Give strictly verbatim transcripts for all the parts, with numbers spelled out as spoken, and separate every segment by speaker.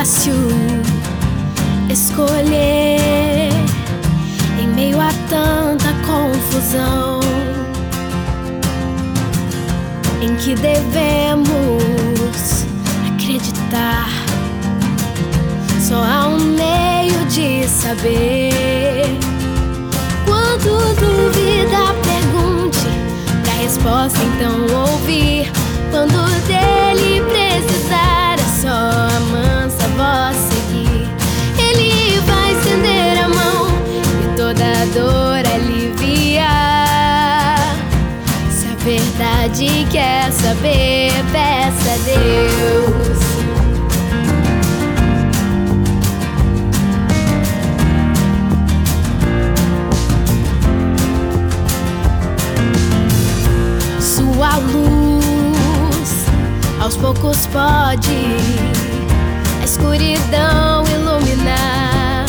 Speaker 1: fácil escolher em meio a tanta confusão em que devemos acreditar. Só há um meio de saber. Quando dúvida, pergunte, pra resposta então ouvir. Quando dele precisar, é só a mansa voz seguir. Ele vai estender a mão e toda dor aliviar. Se a verdade quer saber, peça a Deus. Sua luz aos poucos pode a escuridão iluminar.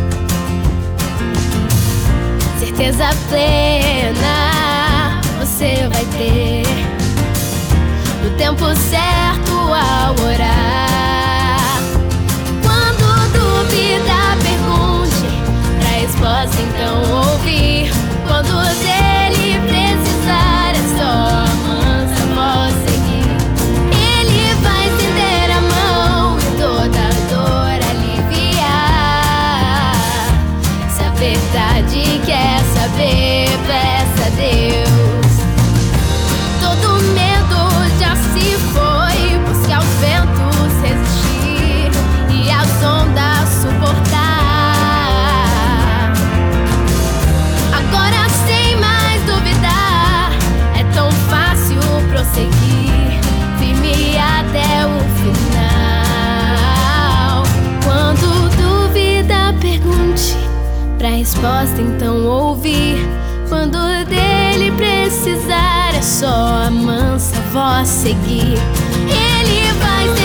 Speaker 1: Certeza plena você vai ter no tempo certo ao orar. Quando dúvida, pergunte, pra resposta então ouvir. Quando dele precisar, é só a mansa voz seguir. Ele vai estender a mão e toda dor aliviar. Se a verdade quer saber, peça a Deus. Todo medo já se foi, busque aos ventos resistir e às ondas suportar. Agora sem mais duvidar, é tão fácil prosseguir, firme até o final. Quando dúvida, pergunte, pra resposta então ouvir. Quando dele precisar, é só a mansa voz seguir. Ele vai